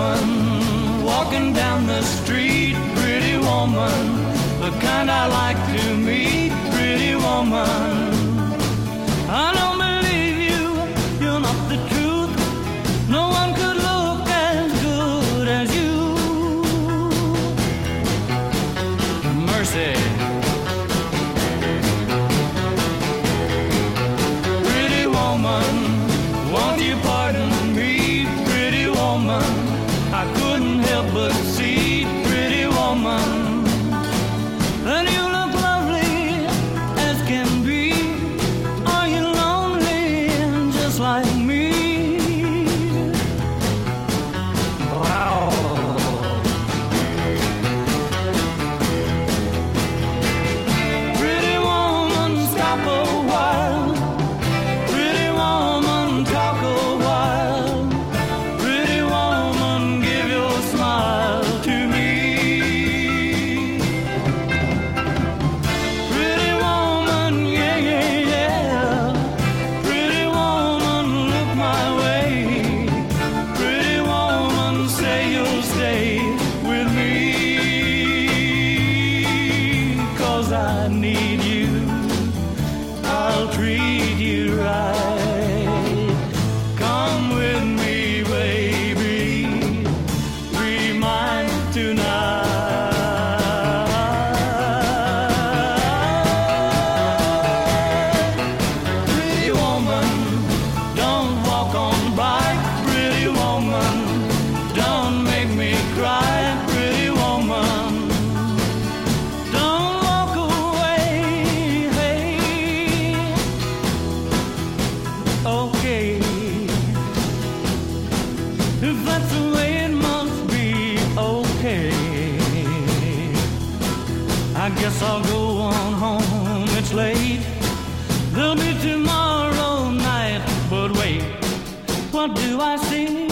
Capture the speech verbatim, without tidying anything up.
woman walking down the street, pretty woman, the kind I like to meet, pretty woman. I don't believe you, you're not the truth. No one could look as good as you. Mercy. Pretty woman, won't you pardon me, pretty woman? I couldn't help but see, pretty woman. And you look lovely as can be. Are you lonely just like me? Wow. Pretty woman, stop a while. Pretty woman, talk a while. Pretty woman, give your smile to me. Pretty woman, yeah, yeah, yeah. Pretty woman, look my way. Pretty woman, say you'll stay with me. 'Cause I need you, I'll treat you right. Come with me, baby, be mine tonight. Pretty woman, don't walk on by. Pretty woman, don't make me cry. Pretty woman, don't walk away. Hey, okay, if that's the way it must be, okay. I guess I'll go on home, it's late. There'll be tomorrow night, but wait, what do I see?